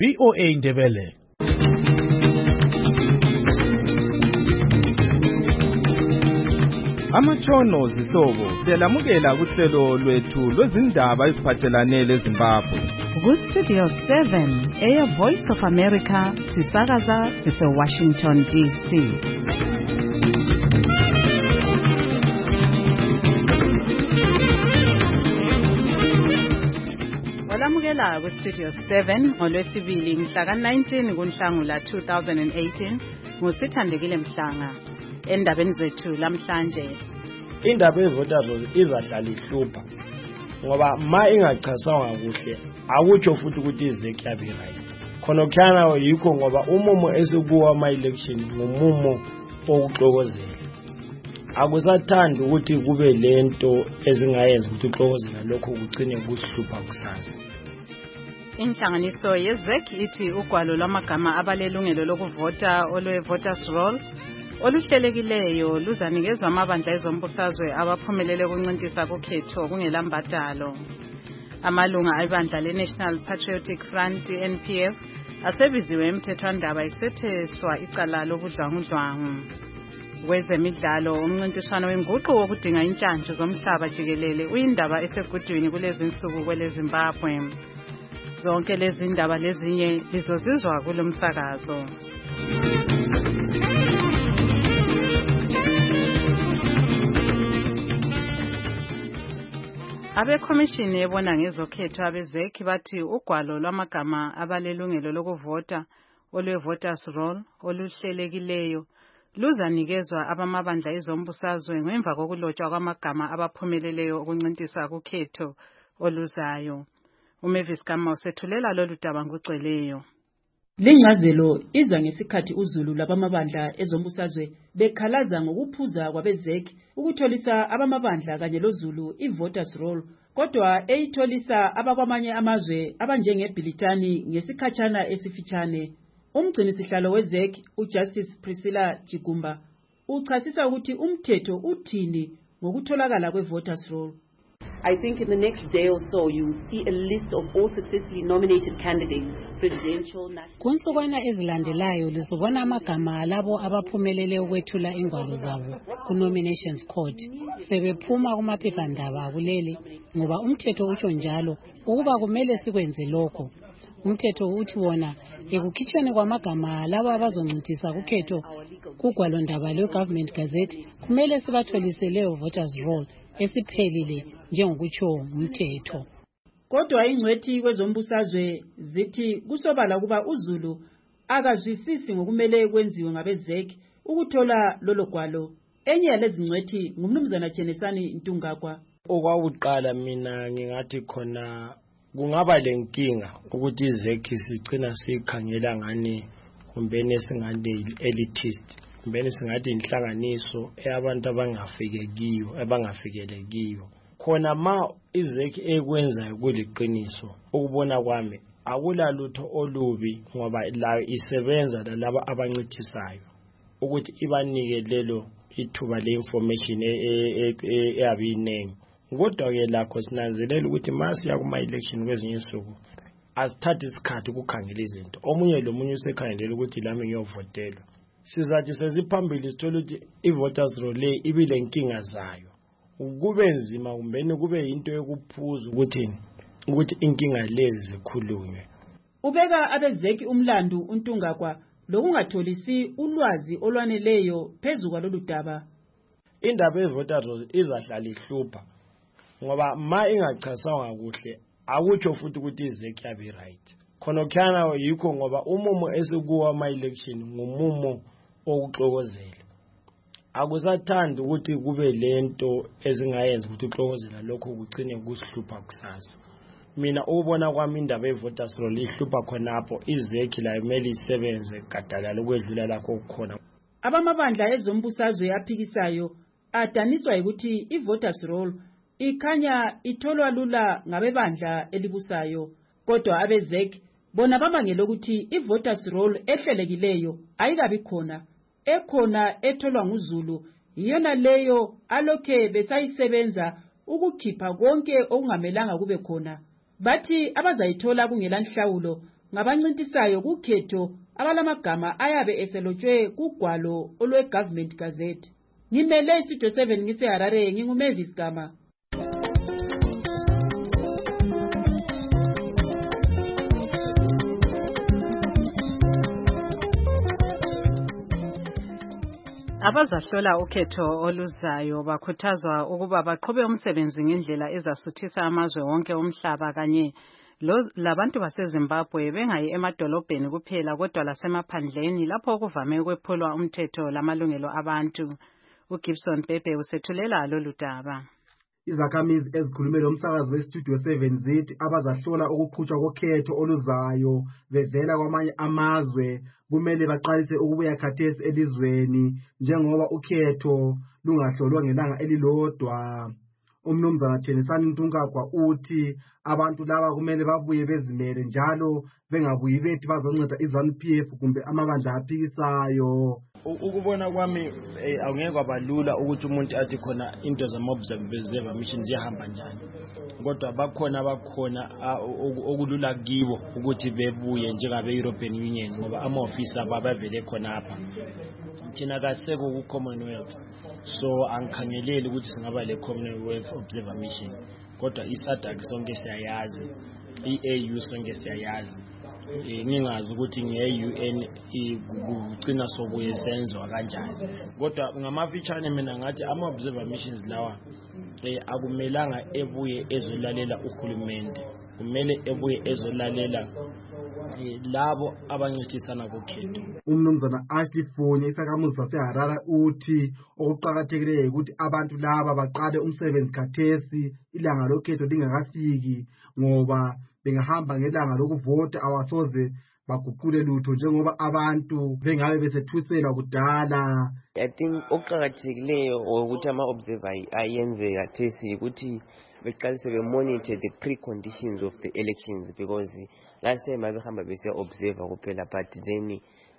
VOA Ndebele. Amatshono zihlobo siyalamukela kuhlelo lwethu lwezindaba eziphathelane leZimbabwe. Ku-Studio 7 Air Voice of America sisakaza sise-Washington DC. Walamukela ku-Studio 7 ngolwesibili mhla ka-19 kuNhlangula 2018 ngusithandekile Mhlanga. Endabeni zethu lamhlanje, indaba yevoters izahlala ihlupha ngoba ma ingachasanga kuhle akutsho futhi ukuthi izeki yabe right. Khona yikho ngoba umumo esikuwa ama-election ngumumo okuxokozela. Akusathanda ukuthi kube lento ezingayenza ukuthi uxokozela lokho kugcine kusihlupha kusasa. Inhlanganiso yezeki ithi ugwalo lwamagama abalelungelo lokuvota olwe-voters roll oluhlelekileyo luzanikezwa amabandla ezombusazwe abaphumelele ukuncintisa kukhetho kungelambadalo. Amalunga ebandla le-National Patriotic Front NPF asebiziwe emthethwandaba isetheswa icala lobudlwangudlwangu. Kwezemidlalo, umncintiswano wenguqu wokudinga intshantshu zomhlaba jikelele uyindaba esegudwini kulezi nsuku kweleZimbabwe. Zonke lezi ndaba lezinye lizozizwa kulo msakazo. Abekhomishini ebona ngezokhetho abezeki bathi ugwalo lwamagama abalelungelo lokuvota olwe-voters roll oluhlelekileyo luzanikezwa abamabandla ezombusazwe ngemva kokulotshwa kwamagama abaphumeleleyo ukuncintisa kukhetho oluzayo. uMavis Gama usethulela lolu daba ngugcweleyo. Lencazelo iza ngesikhathi uzulu labamabandla ezombusazwe bekhalaza ngokuphuza kwabezeki ukutholisa abamabandla kanye lozulu i-voters roll, kodwa eyitholisa abakwamanye amazwe abanjengeBritani ngesikhatshana esifitshane. Umgcini sihlalo wezeki uJustice Priscilla Chigumba uchasisa ukuthi umthetho uthini ngokutholakala kwe-voters roll. I think in the next day or so you will see a list of all successfully nominated candidates, presidential, national. Kunsukwana ezilandelayo lizobona amagama alabo abaphumelele ukwethula ingwalo zabo ku-nominations court. Sebephuma kumaphephandaba akuleli ngoba umthetho utsho njalo ukuba kumele sikwenze lokho. Umthetho uthi wona ekukhitshweni kwamagama labo abazoncintisa kukhetho kugwalo ndaba lwe-Government Gazette kumele sibatholise leyo voters roll esiphelile njengokutsho umthetho. Kodwa ingcwethi kwezombusazwe zithi kusobala kuba uzulu akazwisisi ngokumele kwenziwe ngabezeki ukuthola lolo gwalo. Enye yalezi ngcwethi ngumnumzana Jenesani Ntungagwa. Okwawuqala mina ngingathi khona kungaba lenkinga ukuthi izeki sigcina sikhangela ngani kumbene singane elitist, kumbene singathi inhlanganiso eyabantu abangafikelekiyo. Khona ma izeki ekwenza kuliqiniso ukubona kwami akulalutho olubi ngoba layo isebenza lalabo abancithisayo ukuthi ibanike lelo ithuba le-information eyabinengi. Kodwa-ke lakho sinanzelela ukuthi masiya kuma-election kwezinye insuku asithathe isikhathi ukukhangela izinto. Omunye lomunye usekhangelela ukuthi lami ngiyovotelwa. Sizathi seziphambili sithola ukuthi i-voters roll le ibile inkinga zayo. Kube nzima kumbeni kube yinto yokuphuza ukuthi inkinga lezi zikhulunywe. Ubeka abezeki umlandu uNtungagwa lokungatholisi ulwazi olwaneleyo phezu kwalolu daba. Indaba ye-voters roll izahlala ihlupha ngoba ma ingachasanga kuhle akutsho futhi ukuthi izeki yabe right. Khona yikho ngoba umumo esikuwa ama-election ngumumo okuxokozela. Akusathanda ukuthi kube lento ezingayenza ukuthi uxokozela lokho kugcine kusihlupha kusasa. Mina ubona kwami indaba ye-voters roll ihlupha khonapho izeki la imele isebenze gadalala ukwedlula lakho kukhona. Abamabandla ezombusazwe aphikisayo adaniswa ukuthi i-voters roll ikhanya itholwa lula ngabebandla elibusayo, kodwa abezeki bona bamangela ukuthi i-voters roll ehlelekileyo ayikabi khona. Ekhona etholwa nguzulu iyona leyo alokhe besayisebenza ukukhipha konke okungamelanga kube khona. Bathi abazayithola kungelanhlawulo ngabancintisayo kukhetho abalamagama ayabe eselotshwe kugwalo olwe-Government Gazette. Ngimele iStudio 7 ngiseHarare, nginguMavis Gama. Abazahlola ukhetho oluzayo bakhuthazwa ukuba baqhube umsebenzi ngendlela ezasuthisa amazwe wonke omhlaba kanye labantu baseZimbabwe bengayi emadolobheni kuphela kodwa lasemaphandleni lapho kuvame ukwephulwa umthetho lamalungelo abantu. uGibson Bhebhe usethulela lolu daba. Izakhamizi ezikhulumele umsakazo weStudio 7 zithi abazahlola ukuqhutshwa kokhetho oluzayo bevela kwamanye amazwe kumele baqalise ukubuya khathesi elizweni njengoba ukhetho lungahlolwa ngelanga elilodwa. Umnumzana Thenisani Ntungagwa uthi abantu laba kumele babuye bezimele njalo bengabuyi bethi bazonceda iZANU-PF kumbe amabandla aphikisayo. Ukubona kwami awungeke kwabalula ukuthi umuntu athi khona into zama-observer mission ziyahamba njani, kodwa bakhona okulula kibo ukuthi bebuye njengabe-European Union ngoba ama-ofisi abo abavele khonapha. Thina kasekho ku-Commonwealth, so angikhangeleli ukuthi singaba le-Commonwealth Observer Mission, kodwa i-SADC sonke siyayazi, i-AU sonke siyayazi. Ngingazi ukuthi nge-UN kugcina sobuye senzwa kanjani, kodwa ngamafitshane mina ngathi ama-observer missions lawa akumelanga ebuye ezolalela uhulumende, kumele ebuye ezolalela labo abancithisana kukhetho. Umnumzana Ashley Fonye isakhamuzi saseHarare uthi okuqakathekileyo ukuthi abantu laba baqale umsebenzi khathesi ilanga lokhetho lingakafiki ngoba bengahamba ngelanga lokuvota awasoze baguqule lutho njengoba abantu bengabe besethusela kudala. I think okuqakathekileyo ukuthi ama-observer ayenze khathesi ukuthi beqalise be-monitor the preconditions of the elections, because last time babehamba besiya-observer kuphela, but then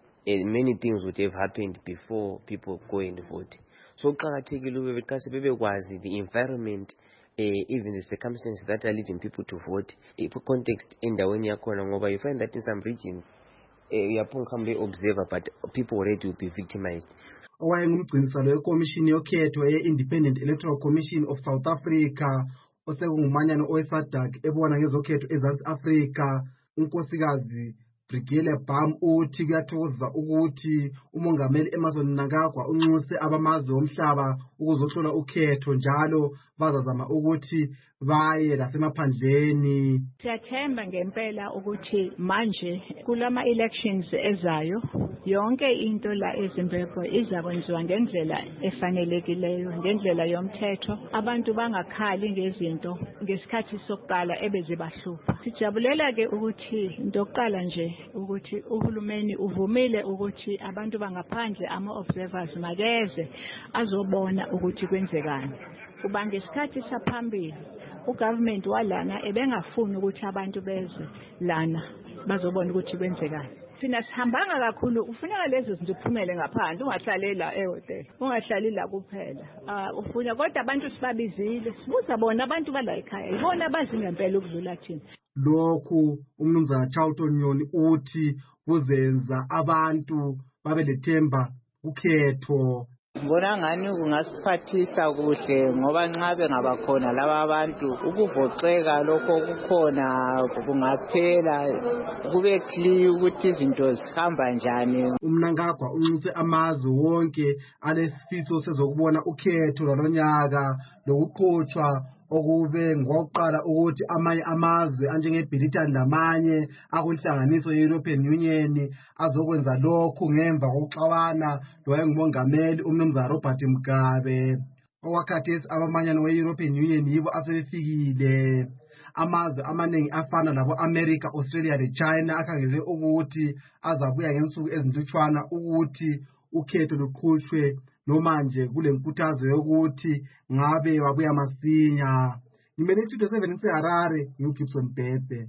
many things would have happened before people go and vote. So kuqakathekile ube beqalise bebekwazi the environment, even the circumstances that are leading people to vote, context endaweni yakhona ngoba you find that in some regions uyaphonga observer but people already will be victimized. Owayengumgcinisalo wekomishini yokhetho ye-Independent Electoral Commission of South Africa osekungumanyano owe-SADC ebona ngezokhetho eZansi Afrika, unkosikazi Brigele Bam uthi kuyathokoza ukuthi umongameli Emmerson Mnangagwa unxuse abamazwe omhlaba ukuzohlola ukhetho njalo bazazama ukuthi baye lasemaphandleni. Siyathemba ngempela ukuthi manje kulama elections ezayo yonke into la eZimbabwe izakwenziwa ngendlela efanelekileyo, ngendlela yomthetho. Abantu bangakhali ngezinto ngesikhathi sokuqala ebezibahlupha. Sijabulela ke ukuthi into yokuqala nje ukuthi uhulumeni uvumile ukuthi abantu bangaphandle ama-observers makeze azobona ukuthi kwenzekani. Kuba ngesikhathi saphambili ugovernment walana ebengafuni ukuthi abantu beze lana bazobona ukuthi kwenzekani. Sina sihambanga kakhulu, ufuneka lezo zinto uphumele ngaphandle, ungahlali la ehotel, ungahlali la kuphela. Ufuna kodwa abantu sibabizile, sibuza bona abantu bala ekhaya, ibona bazi ngempela ukudlula thina. Lokhu umnumzana Charlton Nyoni uthi kuzenza abantu babe lethemba kukhetho. Ngibona ngani kungasiphathisa kuhle ngoba nxa bengabakhona laba abantu ukuvoxeka lokho kukhona kungaphela, kube clear ukuthi izinto zihamba njani. uMnangagwa unxuse amazwe wonke alesifiso sezokubona ukhetho lwalonyaka lokuqhutshwa okube ngokuqala ukuthi amanye amazwe anjengeBritain lamanye akunhlanganiso ye-European Union azokwenza lokhu ngemva kokuxabana lowayengumongameli umnumzana Robert Mugabe. Okwakhathesi abamanyano we-European Union yibo asebefikile. Amazwe amaningi afana labo-America, Australia leChina akhangele ukuthi azabuya ngensuku ezintutshwana ukuthi ukhetho luqhutshwe noma nje kule nkuthazo yokuthi ngabe wabuya masinya. Ngimele iStudio 7 seHarare, ngiuGibson Bhebhe.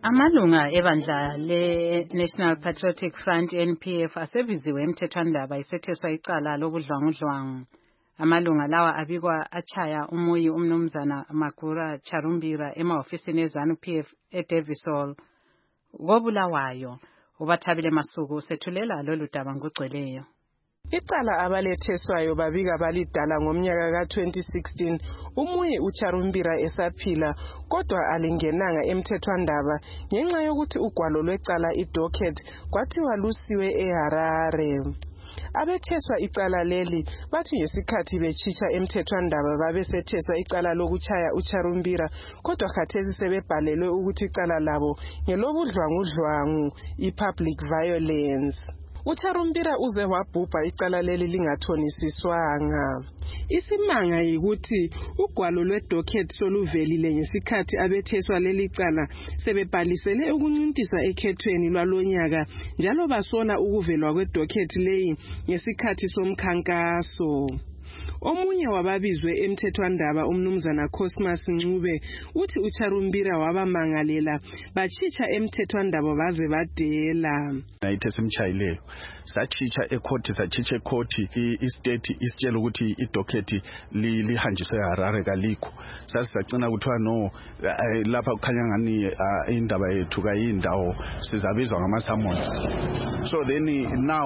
Amalunga ebandla le-National Patriotic Front NPF asebiziwe emthethwandaba isetheswa icala lobudlwangudlwangu. Amalunga lawa abikwa achaya umuyi umnumzana Magura Charumbira emahofisini eZANU-PF eDavison koBulawayo. Ubathabile Masuku sethulela lolu daba ngogcweleyo. Icala abaletheswayo babika balidala ngomnyaka ka-2016 umuyi uCharumbira esaphila kodwa alingenanga emthethwandaba ngenxa yokuthi ugwalo lwecala idocket kwathiwa lusiwe eHarare. Abetheswa icala leli bathi ngesikhathi bechitsha emthethwandaba babesetheswa icala lokuchaya uCharumbira kodwa khathesi sebebhalelwe ukuthi icala labo ngelobudlwangudlwangu i-public violence. uCharumbira uze wabhubha icala leli lingathonisiswanga. Isimanga yikuthi ugwalo lwedocket soluvelile ngesikhathi abetheswa leli cala sebebhalisele ukuncintisa ekhethweni lwalonyaka njalo basona ukuvelwa kwedocket leyi ngesikhathi somkhankaso. Omunye wababizwe emthethwandaba umnumzana Cosmas Ncube uthi uCharumbira wabamangalela bachitsha emthethwandaba baze badela. Nayithe simchayileyo sachitsha ecourt sachitsha ecourt istate isitshela ukuthi idocket lihanjiswe eHarare kalikho sasicina kuthiwa no lapha kukhanya ngani indaba yethu kayindawo sizabizwa ngama-summons. So then now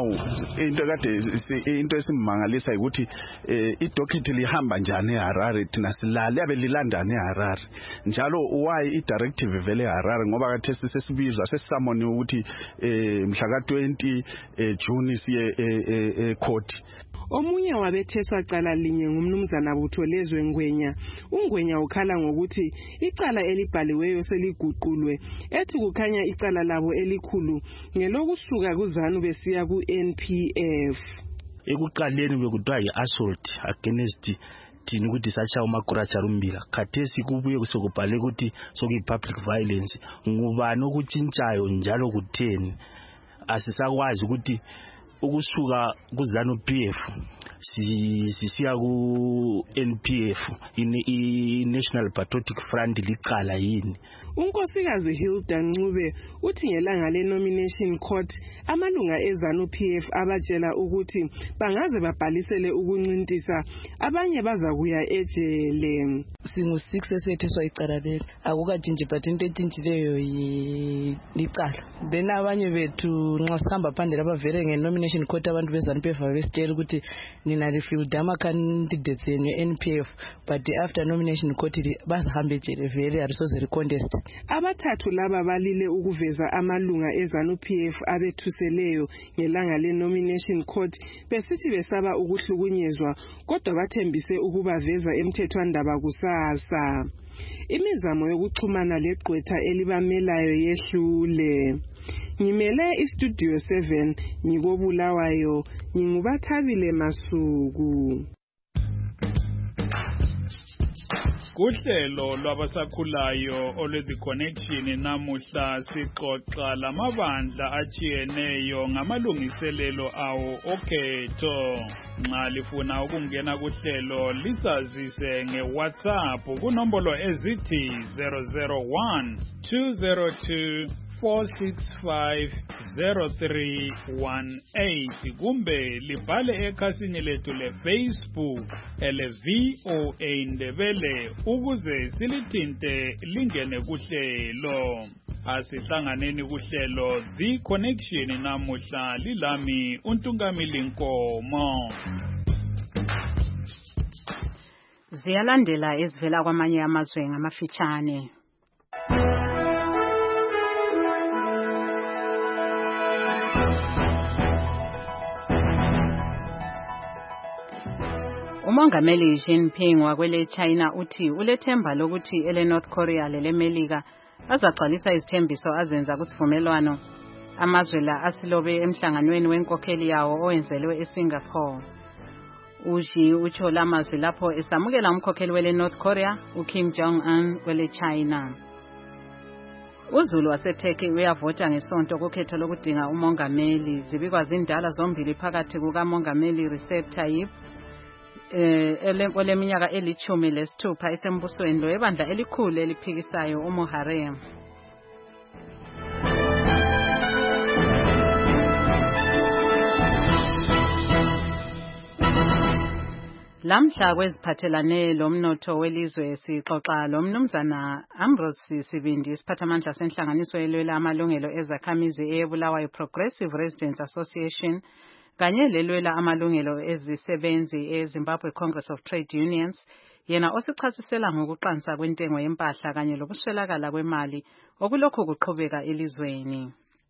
into esimangalisa ukuthi idocket lihamba njani eHarare thina silale abelilandana eHarare njalo why idirective vele eHarare ngoba kathesi sesibizwa sesisamoni ukuthi mhla ka-20 June siye court. Omunye wabetheswa cala linye ngumnumzana Butholezwe Ngwenya. uNgwenya ukhala ngokuthi icala elibhaliweyo seliguqulwe ethi kukhanya icala labo elikhulu ngelokusuka kuZANU besiya ku-NPF. Ekuqaleni bekuthiwa yi-assault against thina ukuthi sacha uMagura Charumbira khathesi kubuye kusokubhale ukuthi sokuyi-public violence. Ngubani okutshintshayo njalo kutheni asisakwazi ukuthi ukusuka kuZANU-PF sisiya ku-NPF i-National Patriotic Front licala yini. uNkosikazi Hilda Ncube uthi ngelanga le-nomination court amalunga eZANU-PF abatshela ukuthi bangaze babhalisele ukuncintisa abanye bazakuya ejele. Singu-6 esetheswa icala leli akukatshintshi but into etshintshileyo licala. Then abanye bethu nxa sihamba phambili abavele nge-nomination court abantu beZANU-PF besitshela ukuthi nina lifilda ama-candidates yenu NPF but after nomination court bazahambe ejele vele arisoze recontest. Abathathu laba balile ukuveza amalunga eZANU-PF abethuseleyo ngelanga le-nomination court besithi besaba ukuhlukunyezwa kodwa bathembise ukubaveza emthethwandaba kusasa. Imizamo yokuxhumana legqwetha elibamelayo yehlule. Ngimele istudio 7 ngikobulawayo ngingubathabile Masuku. Kuhlelo lwabasakhulayo olwe-The Connection namuhla sixoxa lamabandla achiyeneyo ngamalungiselelo awo okhetho. Nxa lifuna ukungena kuhlelo lisazise ngeWhatsApp kunombolo ezithi 001 202 4650318 kumbe libhale ekhasini lethu leFacebook ele-VOA Ndebele ukuze silithinte lingene kuhlelo. Asihlanganeni kuhlelo The Connection namuhla lilami uNtungamili Nkomo. Ziyalandela ezivela kwamanye amazwe ngamafitshane. Umongameli Xi Jinping wakwele China uthi ulethemba lokuthi ele North Korea lelemelika azagcwalisa izithembiso azenza kusivumelwano amazwe la asilobe emhlanganweni wenkokheli yawo owenzelwe eSingapore. Uxi utsho lamazwi lapho esamukela umkhokheli wele North Korea uKim Jong-un wele China. uZulu waseTurkey uyavota ngesonto kukhetho lokudinga umongameli. Zibikwa zindala zombili phakathi kukamongameli Recep Tayyip oleminyaka eli-16 esembusweni lo ebandla elikhulu eliphikisayo uMuharrem. Lamhla kweziphathelane lomnotho welizwe sixoxa lomnumzana Ambrose Sibindi isiphathamandla senhlanganiso elwela amalungelo ezakhamizi eBulawayo Progressive Residents Association kanye lelwela amalungelo ezisebenzi eZimbabwe Congress of Trade Unions. Yena osichasisela ngokuqansa kwentengo yempahla kanye lokuswelakala kwemali okulokho kuqhubeka elizweni.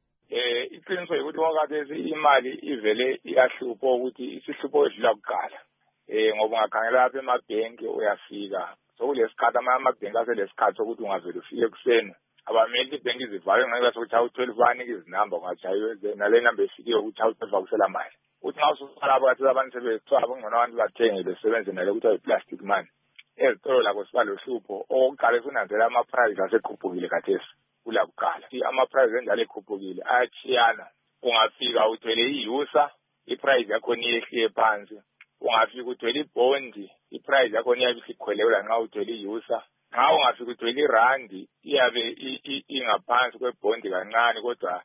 Iqiniso ukuthi wakade imali ivele iyahlupha ukuthi isihlupho edlula kuqala. Ngoba ungakhangela lapha emabhenki uyafika. Sokulesikhathi amabhenki aselesikhathi sokuthi ungavele ufike kuseni. Abameli ibhenki zivale ngenxa sokuthi awu-12 banike izinamba ungajayiwe nale number efike ukuthi awu-12 akusela mali. Uthi nxa ususala lapho kathi abantu sebethwaba kungcono abantu bathenge besebenze nale ukuthi ayi-plastic money. Ezitolo lakho siba lohlupho oqala esunanzela ama-price asekhuphukile khathesi kula kuqala. Ama-price enjalo ekhuphukile ayachiyana. Ungafika uthwele iyusa i-price yakhona iyehliye phansi. Ungafika uthwele ibondi i-price yakhona iyabe isikhwelelela nxa uthwele iyusa. Nxa ungafika uthwele irandi iyabe ingaphansi kwebondi kancane kodwa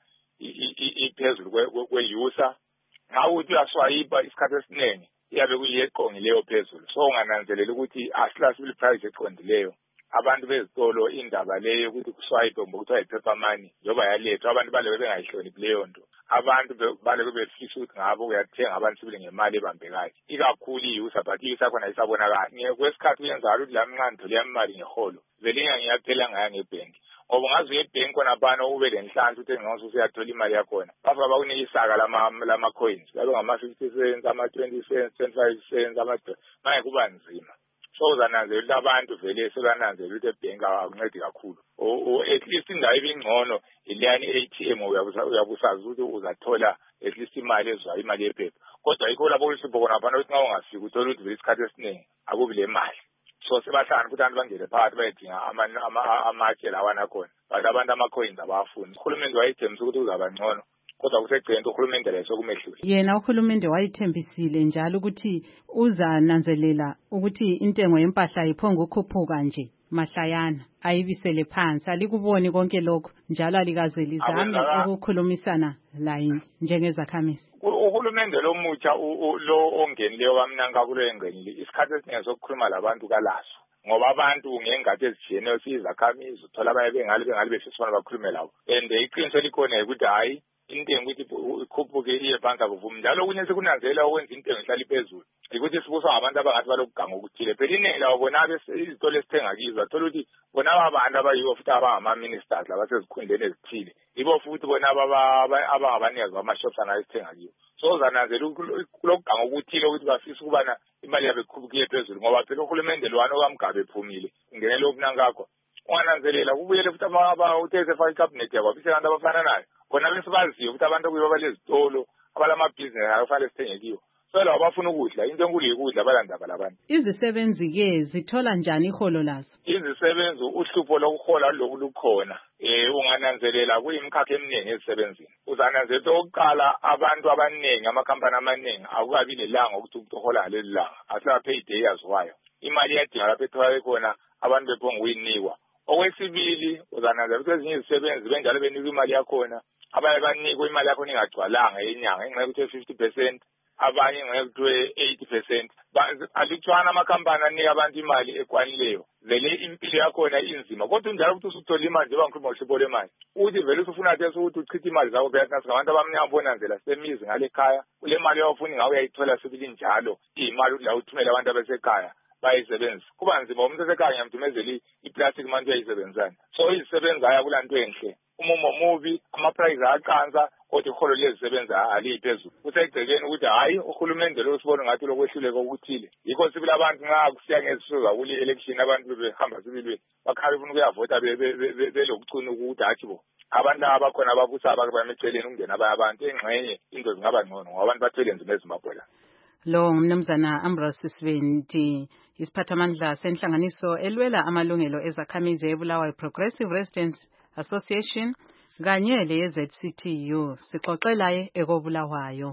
iphezulu kweyusa. Nxa uthi uyaswayipa isikhathi esiningi iyabe kuyiyeqongileyo phezulu. So ungananzelela ukuthi asilasibili price eqondileyo. Abantu bezitolo indaba leyo ukuthi kuswayipe ngokuthi ayiphepha money njoba yalethwa abantu baleke bengayihloniphi leyo nto. Abantu baleke befisa ukuthi ngabo uyathenga abantu sibili ngemali ebambekayo. Ikakhulu iyusa but iyusa khona isabonakala. Ngekwesikhathi uyenzalo ukuthi lami ngithole imali ngeholo. Vele ngiyaphela ngaya ngebhenki. Ngoba ungaze ebhenki khona bana ube lenhlanhla ukuthi ngizose usiyathola imali yakhona. Bafika bakunike isaka lama coins. Babe ngama-50 cents, ama-20 cents, 25 cents, manje kuba nzima. So uzananzelela abantu vele sebananzelela ukuthi ebhenki akuncedi kakhulu. At least indawo ibingcono ileyani ATM uyabusazi ukuthi uzathola at least imali ezwayo imali yephepha. Kodwa yikho lapho uhlupho khona abantu ukuthi nxa ungafika uthola ukuthi vele isikhathi esiningi akubi le mali. So sebahlangana ukuthi abantu bangene phakathi bayedinga amatshe lawana khona. But abantu ama-coins abafuni. Uhulumende wayethembisa ukuthi uzaba ngcono. Kodwa kusegcina uhulumende leso kumehlule. Yena uhulumende wayithembisile njalo ukuthi uzananzelela ukuthi intengo yempahla iphonga ukukhuphuka nje mahlayana ayibisele phansi. Alikuboni konke lokho njalo alikaze lizame ukukhulumisana laye njengezakhamizi. Uhulumende lomutsha lo ongenileyo kamnanga kulo engenile isikhathi esiningi sokukhuluma labantu kalaso. Ngoba abantu ngengathi ezijiyeneyo siyizakhamizi uthola abaye bengali befisana bakhulume labo. And iqiniso likhona ukuthi hayi intengo ukuthi ikhuphuke iye phansi akuvumi. Njalo kunye sekunanzela ukwenza intengo ihlala iphezulu. Ukuthi sibuswa ngabantu abangathi balokuganga okuthile. Phela iningi lawo bona izitolo esithenga kizo athola ukuthi bona abantu abayibo futhi abangama-ministers labasezikhundleni ezithile. Yibo futhi bona abangabanikazi bama-shops anayesithenga kiwo. So uzananzela kulokuganga okuthile ukuthi bafisa ukubana imali yabe ikhuphuke phezulu ngoba phela uhulumende lwana okamgabe ephumile. Ungenele obunangakho. Ungananzelela kubuyele futhi uthethe efaka icabinet yabo abantu abafana nayo. Bona besibaziyo ukuthi abantu okuyibo abalezitolo abalamabhizinisi akufanele sithenge kiwo. So labo bafuna ukudla into enkulu yikudla abalandaba labantu. Izisebenzi ke zithola njani iholo lazo? Izisebenzi uhlupho lokuhola lokhu lukhona. Ungananzelela kuyimkhakha eminingi ezisebenzini. Uzananzelela oqala abantu abaningi amakhampani amaningi akukabi lelanga ukuthi uhola ngaleli langa. Asaba payday yaziwayo. Imali yadinga lapho ethola khona abantu bephonga uyinikwa. Okwesibili uzananzelela ukuthi ezinye izisebenzi benjalo benikwa imali yakhona. Abaye banikwa imali yakhona ingagcwalanga yenyanga engeke ukuthi 50%. Abanye ngeke 80%. Alithwana amakhampani anika abantu imali ekwanileyo. Vele impilo yakhona inzima. Kodwa njalo ukuthi usuthola imali njengoba ngikhuluma ngohlupho lwemali. Uthi vele usufuna ukuthi uchithe imali zakho phela nathi ngabantu abamnyama bonanzela semizi ngale ekhaya. Kule mali yawufuni ngawe uyayithola sibili njalo. Imali ukuthi la uthumela abantu abasekhaya bayisebenzisa. Kuba nzima umuntu esekhaya ngiyamdumezela i-plastic money uyayisebenzisana. So izisebenza aya kulanto enhle. Umumo mubi, ama-price ayaqansa. Kodwa iholo lezisebenza aliphezulu. Kusegcekeni ukuthi hayi uhulumende lo sibona ngathi lokwehluleka okuthile. Yikho sibili abantu nxa kusiya ngezisuka kule election abantu behamba sibilweni. Bakhabe ufuna ukuyavota belokucuna ukuthi hathi bo. Abantu abakhona ababusa abameceleni ukungena abantu engxenye into zingaba ngcono ngoba abantu bathwele nzima eZimbabwe la. Lo ngumnumzana Ambrose Sibindi isiphathamandla senhlanganiso elwela amalungelo ezakhamizi eBulawayo Progressive Residents Association kanye le-ZCTU sixoxelaye ekobulawayo.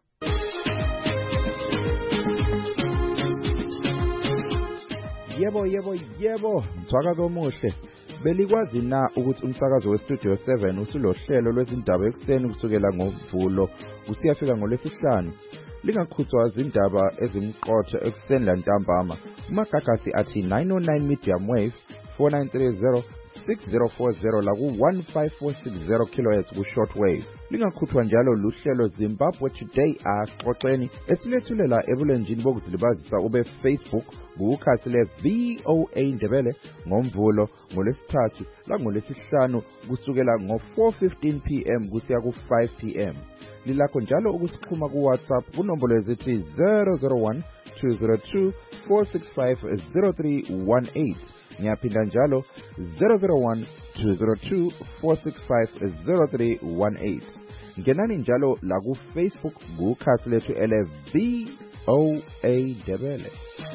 Yebo, mthwakazi omuhle. Belikwazi na ukuthi umsakazo weStudio 7 usulohlelo lwezindaba ekseni kusukela ngoMvulo usiyafika ngoLwesihlanu? lingakhuthwa zindaba ezimqotho ekuseni lantambama kumagagasi athi 909 medium wave 4930 6040 la ku-15460 kHz ku-shortwave. Lingakhuthwa njalo luhlelo Zimbabwe Today Axoxeni esilethulela ebulenjini bokuzilibazisa ube-Facebook kukhasi le-VOA Ndebele ngoMvulo, ngoLwesithathu langolwesihlanu kusukela ngo-4:15 p.m. kusiya ku-5 p.m. Lilakho njalo ukusixhuma ku-WhatsApp kunombolo ezithi 001 202 465 0318. Ngiyaphinda njalo 001 202 465 0318. Ngenani njalo la ku Facebook kukhasi lethu ele-VOA Ndebele.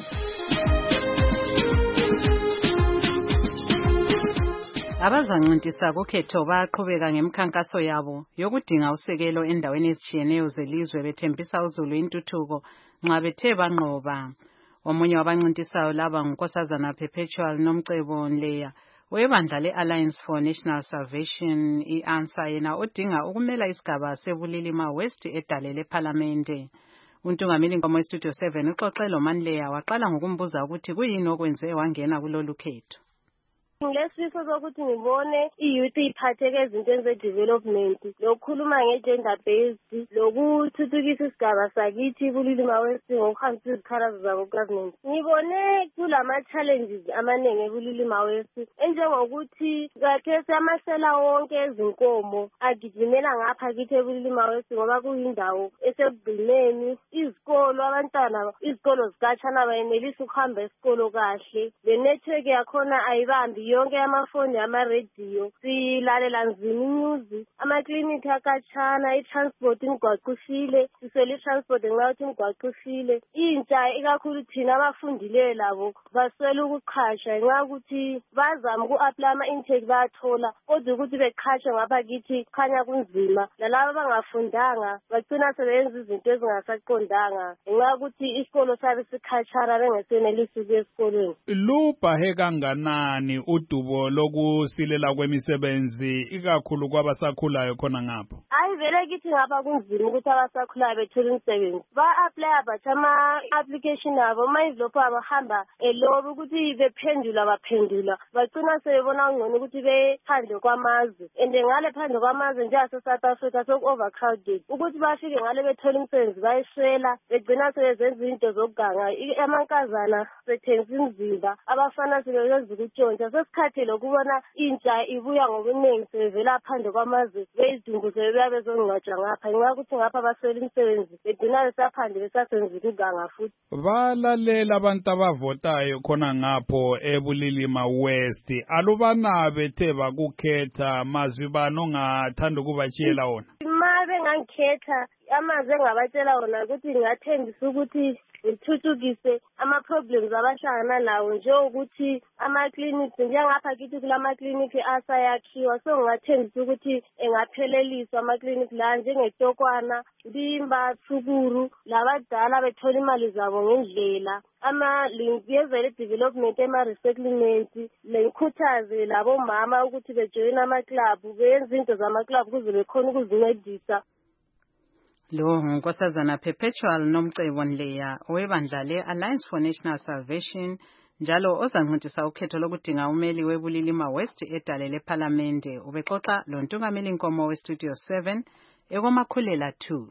Abazancintiswa kukhetho baqhubeka ngemikhankaso yabo yokudinga usekelo endaweni ezitshiyeneyo zelizwe bethembisa uzulu intuthuko nxa bethe banqoba. Omunye wabancintisayo laba ngunkosazana Perpetual Nomcebo Nleya webandla le-Alliance for National Salvation i-ANSA, yena odinga ukumela isigaba sebulilima West edale lephalamende. Untungameli Nkomo Studio 7 uxoxe loManleya waqala ngokumbuza ukuthi kuyini okwenze wangena kulolu khetho. Ngilesifiso sokuthi ngibone i-youth iphatheke ezintweni ze-development, lokukhuluma nge-gender based, lokuthuthukisa isigaba sakithi kulilima West ngokuhambisa izikhalazo zabo government. Ngibone kulama-challenges amaningi kulilima West, enjengokuthi kathesi amasela wonke ezinkomo agijimela ngapha kithi kulilima West ngoba kuyindawo esekugcineni. Izikolo abantwana, izikolo zikatshana abayenelisi ukuhamba esikolo kahle, le network yakhona ayibambi yonke amafoni ama-radio, silalela nzima inews, amaklinikhi akatshana, i-transport imigwaqo-ifile, siswele i-transport ngenxa yokuthi imigwaqo ifile. Intsha ikakhulu thina abafundileyo labo baswela ukuqhasha ngenxa yokuthi bazama uku-apply ama-intake bayathola, kodwa ukuthi beqhashe ngapha kithi khanya kunzima. Lalabo abangafundanga bagcina sebenza izinto ezingasaqondanga ngenxa yokuthi isikolo sabe sikhatshana bengesenelisi ukuya esikolweni. Lubhahe kanganani udubo lokusilela kwemisebenzi ikakhulu kwabasakhulayo khona ngapho? Hayi vele kithi ngapha kunzima ukuthi abasakhulayo bethole imisebenzi. Ba-apply bathi ama-application abo mayizilopho abahamba elobi ukuthi baphendula bagcina sebebona ngcono ukuthi bephandle kwamazwe, and ngale phandle kwamazwe njengase-South Africa soku-overcrowded ukuthi bafike ngale bethole imisebenzi bayiswela, begcina sebezenza izinto zokuganga. Amankazana sethengisa imizimba, abafana sebeyenza ukutshontsha. Sesikhathele ukubona intsha ibuya ngobuningi sebevela phandle kwamazwe beyizidumbu sebebuya bezongcwatshwa ngapha ngenxa yokuthi ngapha baswela imisebenzi begcina besaphandle besasenza ukuganga futhi. Balalela abantu abavotayo khona ngapho eBulilima West, alubana bethe bakukhetha mazwi bani ongathanda ukubatshiyela wona? Ma bengangikhetha amazwi engabatshela wona ukuthi ngingathembisa ukuthi ngithuthukise ama-problems abahlangana nawo, njengokuthi ama-clinics njengapha kithi kulama-clinic asayakhiwa, so ngingathembisa ukuthi engapheleliswa ama-clinic la njengetokwana, Mbimba, Thukuru, labadala bethola imali zabo ngendlela. Ngiyezele development ema-resettlement, ngikhuthaze labomama ukuthi bejoyine ama-club, beyenze into zama-club ukuze bekhona ukuzincedisa. Lo ngunkosazana Perpetual Nomcebo Nleya owebandla le-Alliance for National Salvation njalo ozancintiswa ukhetho lokudinga umeli weBulilima West edale lephalamende. Ubexoxa lo Ntungameli Nkomo weStudio 7 ekomakhulela 2.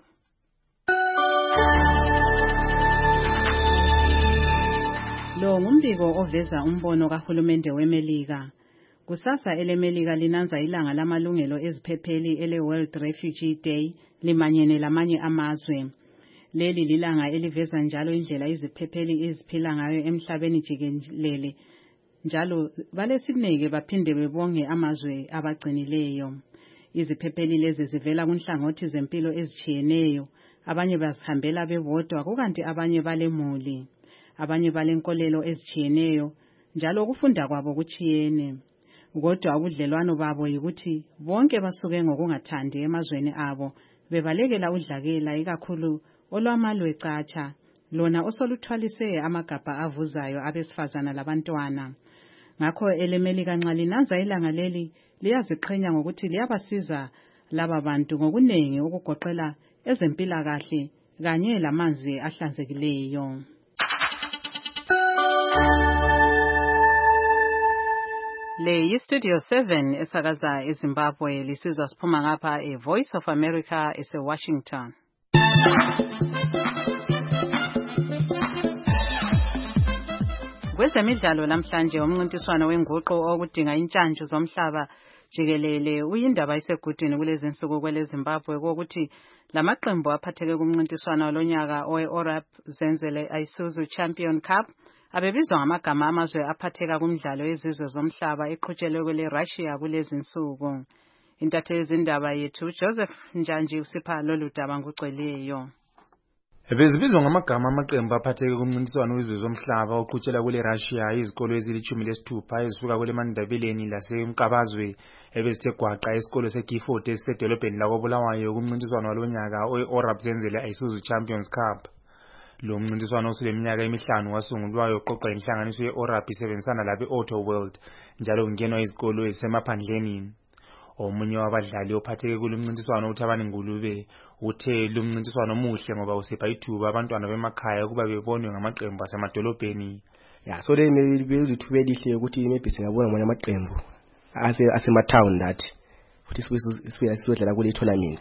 Lo ngumbiko oveza umbono kahulumende weMelika. Kusasa eleMelika linanza ilanga lamalungelo eziphepheli ele-World Refugee Day limanyene lamanye amazwe. Leli lilanga eliveza njalo indlela iziphepheli eziphila ngayo emhlabeni jikelele. Njalo balesineke baphinde bebonge amazwe abagcinileyo. Iziphepheli lezi zivela kunhlangothi zempilo ezitshiyeneyo. Abanye bazihambela bebodwa kukanti abanye balemuli. Abanye balenkolelo ezitshiyeneyo njalo ukufunda kwabo kuchiyene. Kodwa ubudlelwano babo yikuthi bonke basuke ngokungathandi emazweni abo bebalekela udlakela ikakhulu olwamalwe catsha lona osoluthwalise amagabha avuzayo abesifazana labantwana. Ngakho eleMelika nxa linanza ilanga leli liyaziqhenya ngokuthi liyabasiza laba bantu ngokunengi ukugoqela ezempilakahle kanye lamanzi ahlanzekileyo. Le Studio 7 esakaza eZimbabwe lisizwa siphuma ngapha Voice of America ese-Washington. Kwezemidlalo namhlanje umncintiswano wenguqu okudinga intshantshu zomhlaba jikelele uyindaba isegudini kulezi insuku kweleZimbabwe ukuthi lamaqembu aphatheke kumncintiswano lonyaka owe-ORAP Zenzele Isuzu Champion Cup abebizwa ngamagama amazwe aphatheka kumidlalo yezizwe zomhlaba eqhutshelwe kwele Russia kulezi insuku. Intatheli yezindaba yethu Joseph Njanji usipha lolu daba ngugcweleyo. Bezibizwa ngamagama amaqembu aphatheke kumncintiswano wezizwe zomhlaba oqhutshela kwele Russia izikolo ezili-16 ezisuka kwele Mandabeleni lasemqabazwe ebezithe gwaqa isikolo seGifort esisedolobheni lakoBulawayo kumncintiswano walonyaka owe-ORAP Zenzele Isuzu Champions Cup. Lo mncintiswano usuleminyaka emihlanu wasungulwayo uqoqa inhlanganiso ye-ORAP isebenzisana labe-Auto World njalo kungenwa izikolo ezisemaphandleni. Omunye wabadlali ophatheke kulo mncintiswano uThabani Ngulube uthe lo mncintiswano muhle ngoba usipha ithuba abantwana bemakhaya ukuba bebonwe ngamaqembu asemadolobheni. So le belithuba elihle ukuthi maybe singabona amanye amaqembu asema-town nathi futhi sizodlala kule tournament.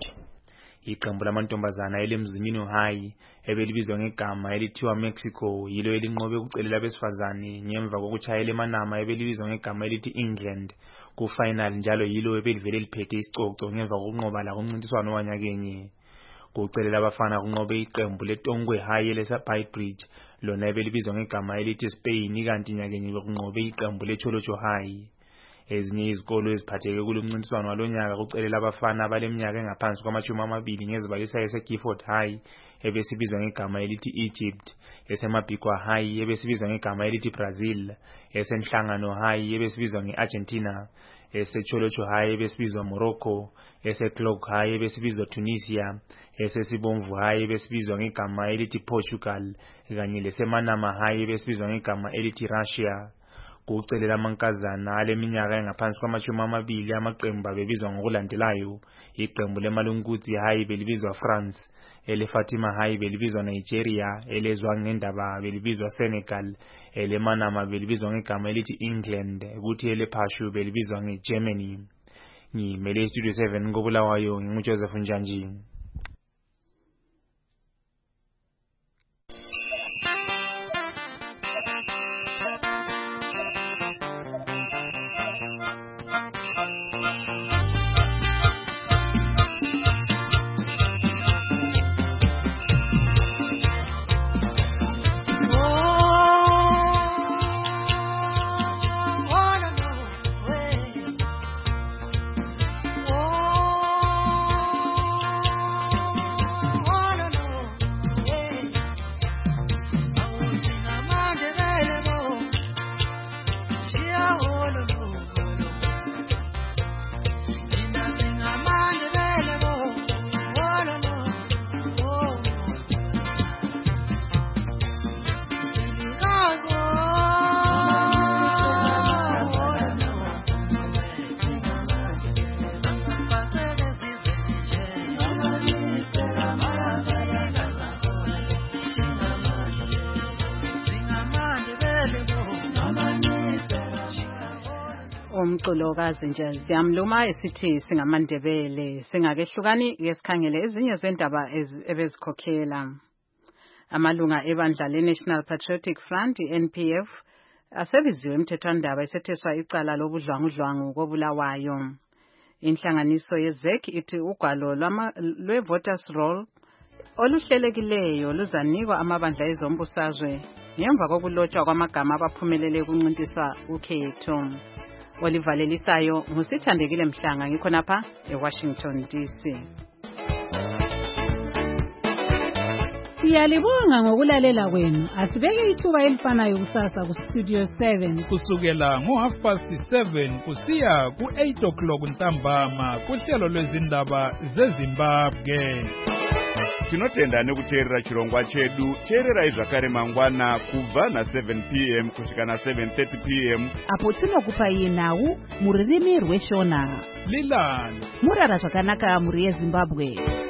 Iqembu lamantombazana elemzimino high ebelibizwa ngegama elithiwa Mexico yilo elinqobe ukucelela abesifazane ngemva kokuchayela eManama ebelibizwa ngegama elithi England ku-final njalo yilo ebelivele liphethe isicoco ngemva kokunqoba la kumncintiswano wanyakenye. Kucelela abafana kunqobe iqembu leTongwe High elesa-Beitbridge lona ebelibizwa ngegama elithi Spain kanti nyakenye bekunqobe iqembu leCholocho High. Ezinye izikolo eziphatheke kulo mncintiswano walonyaka kucelela abafana abaleminyaka engaphansi kwama-20 ngezibalisa eseGifort High ebesibizwa ngegama elithi Egypt, eseMabikwa High ebesibizwa ngegama elithi Brazil, esenhlangano High ebesibizwa nge-Argentina, eseCholocho High ebesibizwa Morocco, eseClock High ebesibizwa Tunisia, esesibomvu High ebesibizwa ngegama elithi Portugal kanye leseManama High ebesibizwa ngegama elithi Russia. Kucelela amankazana aleminyaka engaphansi kwama-20 amaqembu abebizwa ngokulandelayo. Iqembu leMalungutsi High belibizwa France, eleFatima High belibizwa Nigeria, elezwangendaba belibizwa Senegal, eleManama belibizwa ngegama elithi England, kuthi elePhashu belibizwa ngeGermany. Ngimele Studio 7 koBulawayo nginguJoseph Njanji. Umculo kaZinja siyamluma esithi singamandebele singakehlukani ngesikhangele ezinye zendaba ebezikhokhela. Amalunga ebandla leNational Patriotic Front NPF asebiziwe emthethwandaba esetheswa icala lobudlwangudlwangu koBulawayo. Inhlanganiso yeZEC ithi ugwalo lwe-voters roll oluhlelekileyo luzanikwa amabandla ezombusazwe ngemva kokulotshwa kwamagama abaphumelele kuncintiswa ukhetho. Olivalelisayo ngusithandekile Mhlanga ngikhonapha eWashington DC. Siyalibonga ngokulalela kwenu. Asibeke ithuba elifanayo kusasa kuStudio 7 kusukela ngo7:30 kusiya ku8:00 ntambama kuhlelo lwezindaba zeZimbabwe. Tinotenda nekuteerera chirongwa chedu. Teererai zvakare mangwana kubva na7 p.m. kusvika na7:30 p.m. apo tinokupa nawu muririmi rweshona. Lilani murara zvakanaka muri yeZimbabwe.